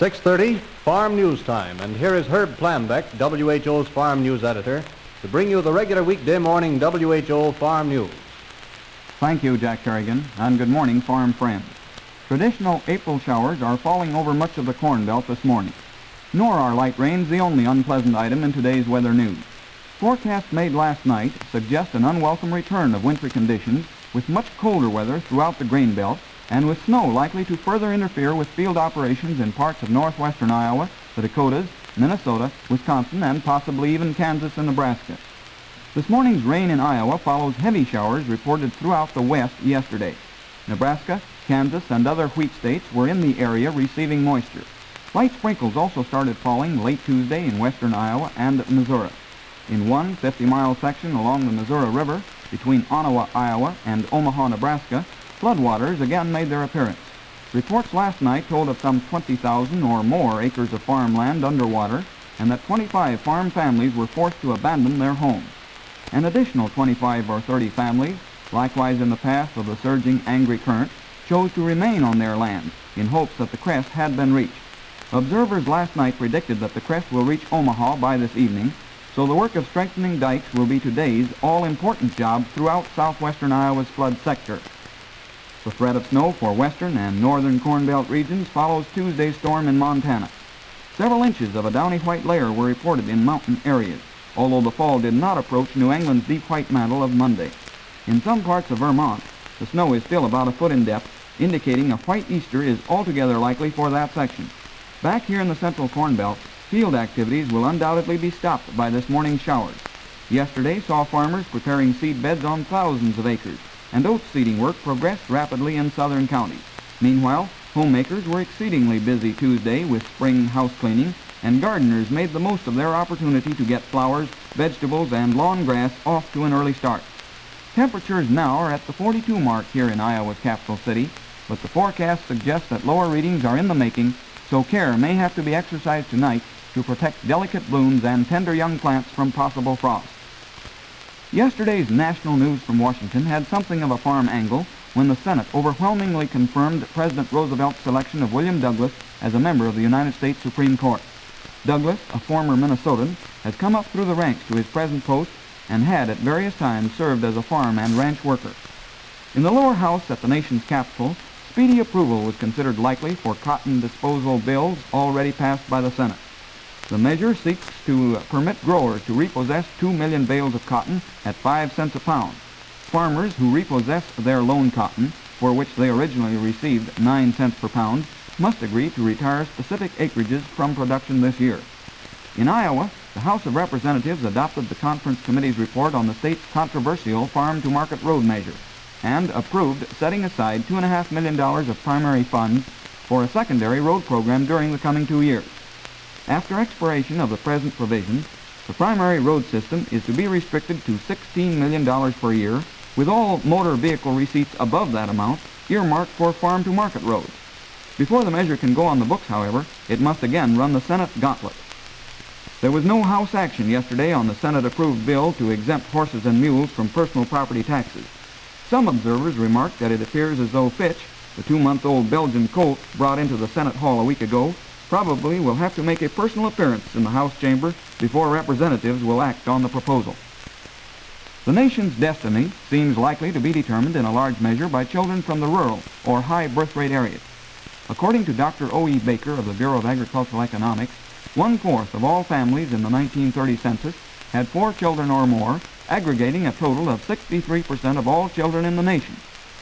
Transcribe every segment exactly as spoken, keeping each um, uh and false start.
six thirty, Farm News Time, and here is Herb Planbeck, W H O's Farm News Editor, to bring you the regular weekday morning W H O Farm News. Thank you, Jack Kerrigan, and good morning, farm friends. Traditional April showers are falling over much of the Corn Belt this morning. Nor are light rains the only unpleasant item in today's weather news. Forecasts made last night suggest an unwelcome return of wintry conditions with much colder weather throughout the grain belt and with snow likely to further interfere with field operations in parts of northwestern Iowa, the Dakotas, Minnesota, Wisconsin, and possibly even Kansas and Nebraska. This morning's rain in Iowa follows heavy showers reported throughout the west yesterday. Nebraska, Kansas, and other wheat states were in the area receiving moisture. Light sprinkles also started falling late Tuesday in western Iowa and Missouri. In one fifty-mile section along the Missouri River between Ottawa, Iowa, and Omaha, Nebraska, floodwaters again made their appearance. Reports last night told of some twenty thousand or more acres of farmland underwater and that twenty-five farm families were forced to abandon their homes. An additional twenty-five or thirty families, likewise in the path of the surging angry current, chose to remain on their land in hopes that the crest had been reached. Observers last night predicted that the crest will reach Omaha by this evening, so the work of strengthening dikes will be today's all-important job throughout southwestern Iowa's flood sector. The threat of snow for western and northern Corn Belt regions follows Tuesday's storm in Montana. Several inches of a downy white layer were reported in mountain areas, although the fall did not approach New England's deep white mantle of Monday. In some parts of Vermont, the snow is still about a foot in depth, indicating a white Easter is altogether likely for that section. Back here in the central Corn Belt, field activities will undoubtedly be stopped by this morning's showers. Yesterday saw farmers preparing seed beds on thousands of acres, and oat seeding work progressed rapidly in southern counties. Meanwhile, homemakers were exceedingly busy Tuesday with spring house cleaning, and gardeners made the most of their opportunity to get flowers, vegetables, and lawn grass off to an early start. Temperatures now are at the forty-two mark here in Iowa's capital city, but the forecast suggests that lower readings are in the making, so care may have to be exercised tonight to protect delicate blooms and tender young plants from possible frost. Yesterday's national news from Washington had something of a farm angle when the Senate overwhelmingly confirmed President Roosevelt's selection of William Douglas as a member of the United States Supreme Court. Douglas, a former Minnesotan, has come up through the ranks to his present post and had at various times served as a farm and ranch worker. In the lower house at the nation's capital, speedy approval was considered likely for cotton disposal bills already passed by the Senate. The measure seeks to permit growers to repossess two million bales of cotton at five cents a pound. Farmers who repossess their loan cotton, for which they originally received nine cents per pound, must agree to retire specific acreages from production this year. In Iowa, the House of Representatives adopted the conference committee's report on the state's controversial farm-to-market road measure and approved setting aside two point five million dollars of primary funds for a secondary road program during the coming two years. After expiration of the present provisions, the primary road system is to be restricted to sixteen million dollars per year, with all motor vehicle receipts above that amount earmarked for farm-to-market roads. Before the measure can go on the books, however, it must again run the Senate gauntlet. There was no House action yesterday on the Senate-approved bill to exempt horses and mules from personal property taxes. Some observers remarked that it appears as though Fitch, the two-month-old Belgian colt brought into the Senate hall a week ago, probably will have to make a personal appearance in the House chamber before representatives will act on the proposal. The nation's destiny seems likely to be determined in a large measure by children from the rural or high birth rate areas. According to Doctor O E Baker of the Bureau of Agricultural Economics, one-fourth of all families in the nineteen thirty census had four children or more, aggregating a total of sixty-three percent of all children in the nation.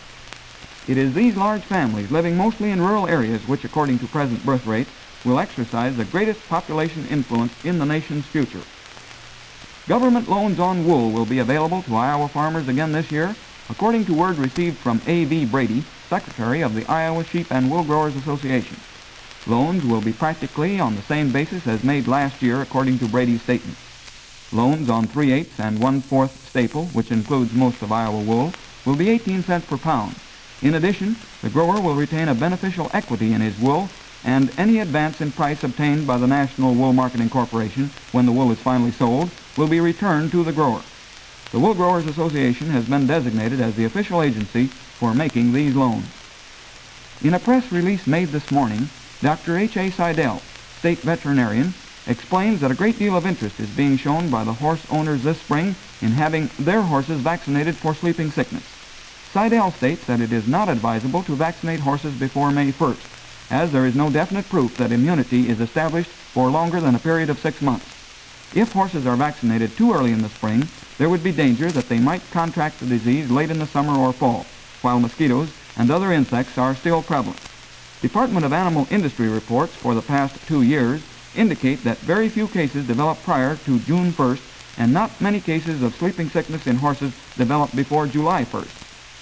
It is these large families living mostly in rural areas which, according to present birth rates, will exercise the greatest population influence in the nation's future. Government loans on wool will be available to Iowa farmers again this year, according to word received from A V Brady, Secretary of the Iowa Sheep and Wool Growers Association. Loans will be practically on the same basis as made last year, according to Brady's statement. Loans on three-eighths and one-fourth staple, which includes most of Iowa wool, will be eighteen cents per pound. In addition, the grower will retain a beneficial equity in his wool, and any advance in price obtained by the National Wool Marketing Corporation when the wool is finally sold will be returned to the grower. The Wool Growers Association has been designated as the official agency for making these loans. In a press release made this morning, Doctor H A Seidel, state veterinarian, explains that a great deal of interest is being shown by the horse owners this spring in having their horses vaccinated for sleeping sickness. Seidel states that it is not advisable to vaccinate horses before May first, as there is no definite proof that immunity is established for longer than a period of six months. If horses are vaccinated too early in the spring, there would be danger that they might contract the disease late in the summer or fall, while mosquitoes and other insects are still prevalent. Department of Animal Industry reports for the past two years indicate that very few cases develop prior to June first, and not many cases of sleeping sickness in horses develop before July first.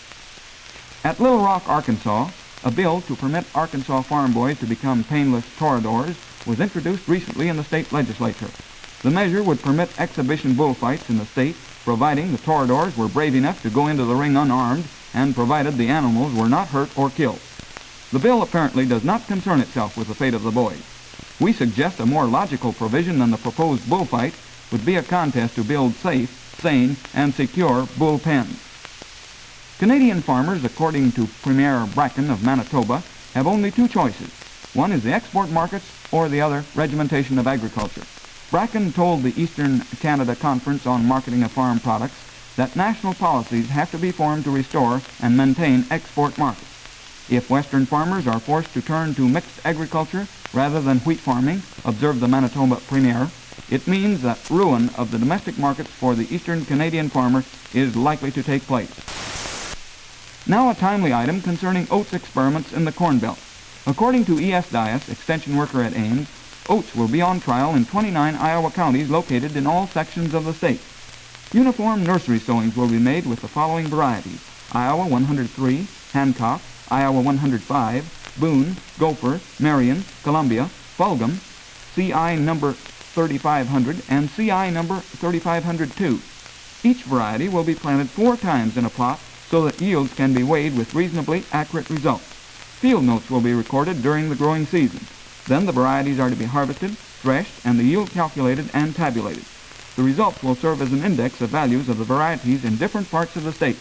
At Little Rock, Arkansas, a bill to permit Arkansas farm boys to become painless toreadors was introduced recently in the state legislature. The measure would permit exhibition bullfights in the state, providing the toreadors were brave enough to go into the ring unarmed and provided the animals were not hurt or killed. The bill apparently does not concern itself with the fate of the boys. We suggest a more logical provision than the proposed bullfight would be a contest to build safe, sane, and secure bull pens. Canadian farmers, according to Premier Bracken of Manitoba, have only two choices. One is the export markets or the other regimentation of agriculture. Bracken told the Eastern Canada Conference on Marketing of Farm Products that national policies have to be formed to restore and maintain export markets. If Western farmers are forced to turn to mixed agriculture rather than wheat farming, observed the Manitoba Premier, it means that ruin of the domestic markets for the Eastern Canadian farmer is likely to take place. Now a timely item concerning oats experiments in the Corn Belt. According to E S. Dias, extension worker at Ames, oats will be on trial in twenty-nine Iowa counties located in all sections of the state. Uniform nursery sowings will be made with the following varieties: Iowa one hundred three, Hancock, Iowa one hundred five, Boone, Gopher, Marion, Columbia, Fulgham, C I number thirty-five hundred, and C I number thirty-five hundred two. Each variety will be planted four times in a plot so that yields can be weighed with reasonably accurate results. Field notes will be recorded during the growing season. Then the varieties are to be harvested, threshed, and the yield calculated and tabulated. The results will serve as an index of values of the varieties in different parts of the state.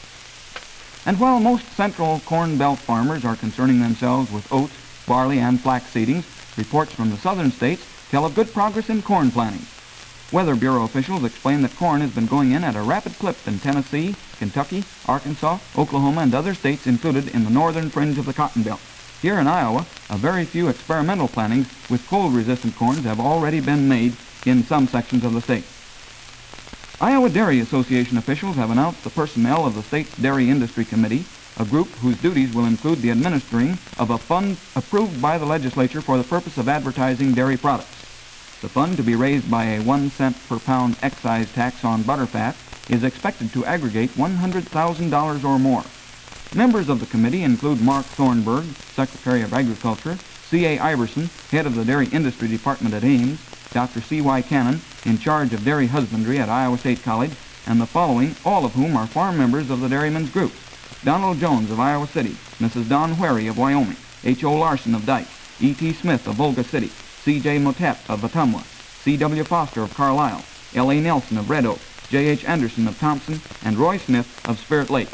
And while most central Corn Belt farmers are concerning themselves with oats, barley, and flax seedings, reports from the southern states tell of good progress in corn planting. Weather Bureau officials explain that corn has been going in at a rapid clip in Tennessee, Kentucky, Arkansas, Oklahoma, and other states included in the northern fringe of the Cotton Belt. Here in Iowa, a very few experimental plantings with cold-resistant corns have already been made in some sections of the state. Iowa Dairy Association officials have announced the personnel of the state's Dairy Industry Committee, a group whose duties will include the administering of a fund approved by the legislature for the purpose of advertising dairy products. The fund, to be raised by a one cent per pound excise tax on butterfat, is expected to aggregate one hundred thousand dollars or more. Members of the committee include Mark Thornburg, Secretary of Agriculture, C A Iverson, head of the Dairy Industry Department at Ames, Doctor C Y Cannon, in charge of dairy husbandry at Iowa State College, and the following, all of whom are farm members of the Dairymen's Group: Donald Jones of Iowa City, Missus Don Wherry of Wyoming, H O Larson of Dike, E T Smith of Volga City, C J Motet of Ottumwa, C W Foster of Carlisle, L A Nelson of Red Oak, J H Anderson of Thompson, and Roy Smith of Spirit Lake.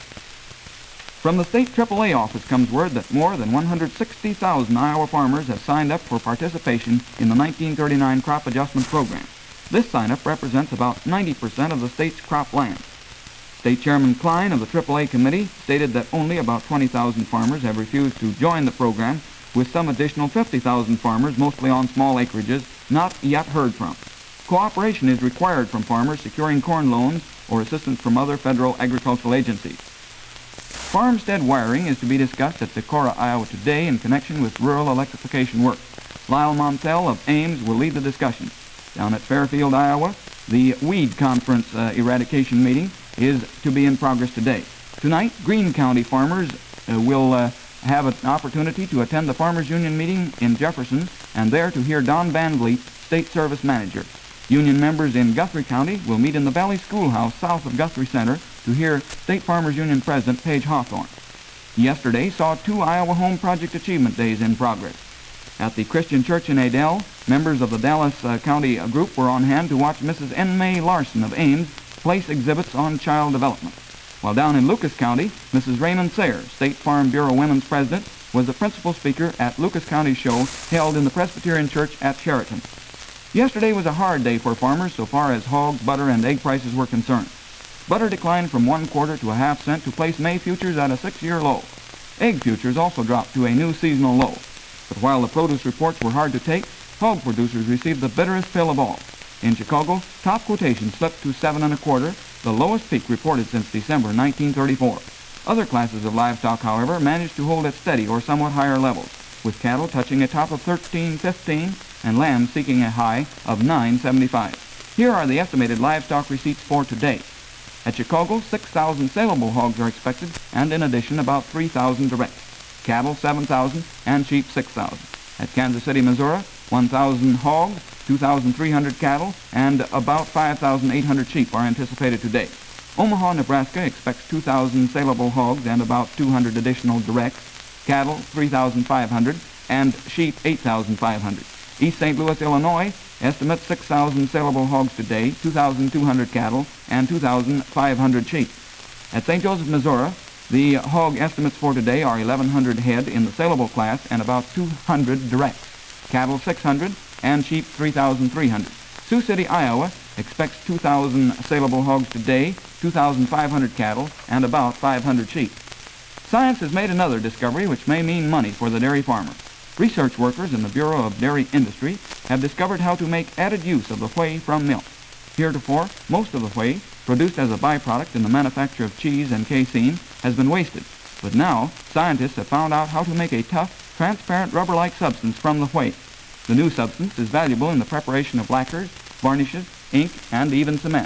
From the state triple A office comes word that more than one hundred sixty thousand Iowa farmers have signed up for participation in the nineteen thirty-nine Crop Adjustment Program. This sign-up represents about ninety percent of the state's crop land. State Chairman Klein of the triple A committee stated that only about twenty thousand farmers have refused to join the program, with some additional fifty thousand farmers, mostly on small acreages, not yet heard from. Cooperation is required from farmers securing corn loans or assistance from other federal agricultural agencies. Farmstead wiring is to be discussed at Decorah, Iowa today in connection with rural electrification work. Lyle Montel of Ames will lead the discussion. Down at Fairfield, Iowa, the Weed Conference uh, eradication meeting is to be in progress today. Tonight, Greene County farmers uh, will uh, have an opportunity to attend the Farmers Union meeting in Jefferson and there to hear Don Van Vliet, State Service Manager. Union members in Guthrie County will meet in the Valley Schoolhouse south of Guthrie Center to hear State Farmers Union President Paige Hawthorne. Yesterday saw two Iowa Home Project Achievement Days in progress. At the Christian Church in Adel, members of the Dallas uh, County uh, group were on hand to watch Missus N. May Larson of Ames place exhibits on child development. While down in Lucas County, Missus Raymond Sayre, State Farm Bureau Women's President, was the principal speaker at Lucas County's show held in the Presbyterian Church at Sheraton. Yesterday was a hard day for farmers so far as hog, butter, and egg prices were concerned. Butter declined from one quarter to a half cent to place May futures at a six-year low. Egg futures also dropped to a new seasonal low. But while the produce reports were hard to take, hog producers received the bitterest pill of all. In Chicago, top quotations slipped to seven and a quarter, the lowest peak reported since December nineteen thirty-four. Other classes of livestock, however, managed to hold at steady or somewhat higher levels, with cattle touching a top of thirteen fifteen and lambs seeking a high of nine seventy-five. Here are the estimated livestock receipts for today. At Chicago, six thousand saleable hogs are expected, and in addition, about three thousand directs. Cattle, seven thousand, and sheep, six thousand. At Kansas City, Missouri, one thousand hogs, two thousand three hundred cattle, and about five thousand eight hundred sheep are anticipated today. Omaha, Nebraska expects two thousand saleable hogs and about two hundred additional directs. Cattle, three thousand five hundred, and sheep, eight thousand five hundred. East Saint Louis, Illinois estimates six thousand saleable hogs today, two thousand two hundred cattle, and two thousand five hundred sheep. At Saint Joseph, Missouri, the hog estimates for today are eleven hundred head in the saleable class and about two hundred directs. Cattle, six hundred, and sheep, three thousand three hundred. Sioux City, Iowa expects two thousand saleable hogs today, two thousand five hundred cattle, and about five hundred sheep. Science has made another discovery which may mean money for the dairy farmer. Research workers in the Bureau of Dairy Industry have discovered how to make added use of the whey from milk. Heretofore, most of the whey, produced as a byproduct in the manufacture of cheese and casein, has been wasted. But now, scientists have found out how to make a tough, transparent rubber-like substance from the whey. The new substance is valuable in the preparation of lacquers, varnishes, ink, and even cement.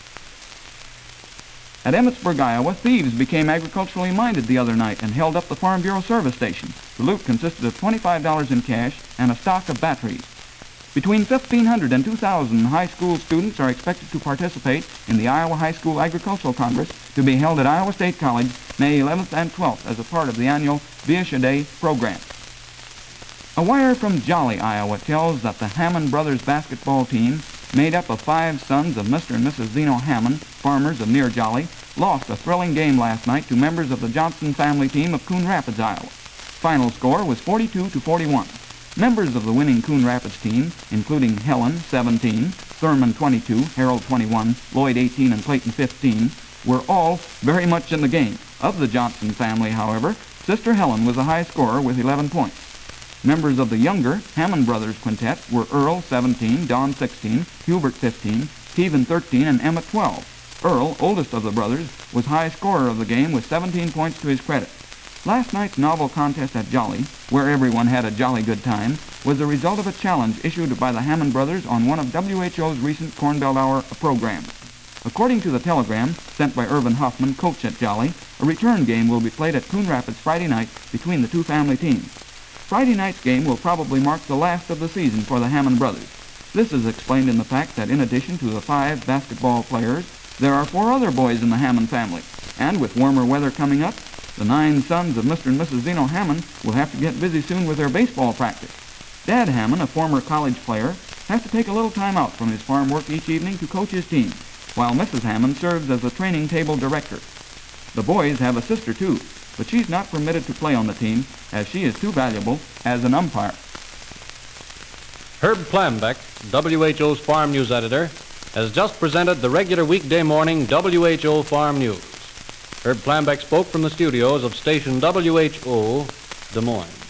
At Emmetsburg, Iowa, thieves became agriculturally minded the other night and held up the Farm Bureau service station. The loot consisted of twenty-five dollars in cash and a stock of batteries. Between fifteen hundred and two thousand high school students are expected to participate in the Iowa High School Agricultural Congress to be held at Iowa State College May eleventh and twelfth as a part of the annual Viesha Day program. A wire from Jolly, Iowa tells that the Hammond Brothers basketball team, made up of five sons of Mister and Missus Zeno Hammond, farmers of near Jolly, lost a thrilling game last night to members of the Johnson family team of Coon Rapids, Iowa. Final score was forty-two to forty-one. Members of the winning Coon Rapids team, including Helen, seventeen, Thurman, twenty-two, Harold, twenty-one, Lloyd, eighteen, and Clayton, fifteen, were all very much in the game. Of the Johnson family, however, Sister Helen was the high scorer with eleven points. Members of the younger Hammond Brothers quintet were Earl, seventeen, Don, sixteen, Hubert, fifteen, Stephen, thirteen, and Emmett, twelve. Earl, oldest of the brothers, was high scorer of the game with seventeen points to his credit. Last night's novel contest at Jolly, where everyone had a jolly good time, was the result of a challenge issued by the Hammond Brothers on one of W H O's recent Corn Belt Hour programs. According to the telegram sent by Irvin Huffman, coach at Jolly, a return game will be played at Coon Rapids Friday night between the two family teams. Friday night's game will probably mark the last of the season for the Hammond Brothers. This is explained in the fact that in addition to the five basketball players, there are four other boys in the Hammond family, and with warmer weather coming up, the nine sons of Mister and Missus Zeno Hammond will have to get busy soon with their baseball practice. Dad Hammond, a former college player, has to take a little time out from his farm work each evening to coach his team, while Missus Hammond serves as the training table director. The boys have a sister too, but she's not permitted to play on the team as she is too valuable as an umpire. Herb Plambeck, W H O's Farm News Editor, has just presented the regular weekday morning W H O Farm News. Herb Plambeck spoke from the studios of station W H O, Des Moines.